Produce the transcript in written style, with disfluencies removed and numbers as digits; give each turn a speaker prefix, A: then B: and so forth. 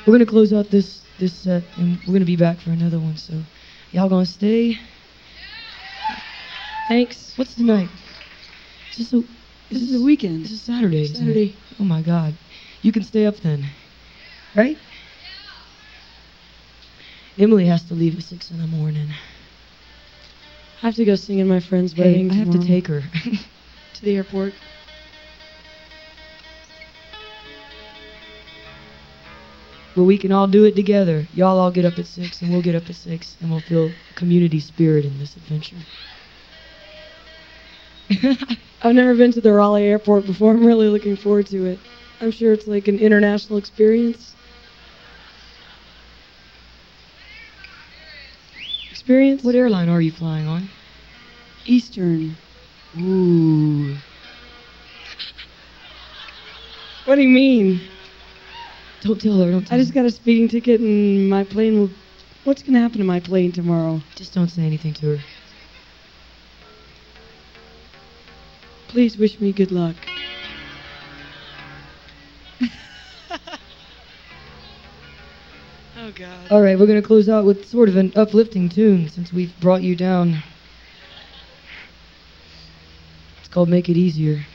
A: We're gonna close out this set, and we're gonna be back for another one. So, y'all gonna stay?
B: Thanks.
A: What's tonight? This
B: is the weekend.
A: This is Saturday.
B: Saturday.
A: Oh my God. You can stay up then, right? Emily has to leave at 6 in the morning.
B: I have to go sing in my friend's
A: Hey,
B: wedding
A: I have to
B: tomorrow.
A: take her.
B: To the airport.
A: But we can all do it together. Y'all all get up at 6, and we'll get up at 6, and we'll feel community spirit in this adventure.
B: I've never been to the Raleigh airport before. I'm really looking forward to it. I'm sure it's like an international experience.
A: What airline are you flying on?
B: Eastern.
A: Ooh.
B: What do you mean?
A: Don't tell her. Don't tell
B: I just
A: her.
B: got a speeding ticket and my plane will... What's going to happen to my plane tomorrow?
A: Just don't say anything to her.
B: Please wish me good luck. Oh, God.
A: All right, we're going to close out with sort of an uplifting tune since we've brought you down. It's called Make It Easier.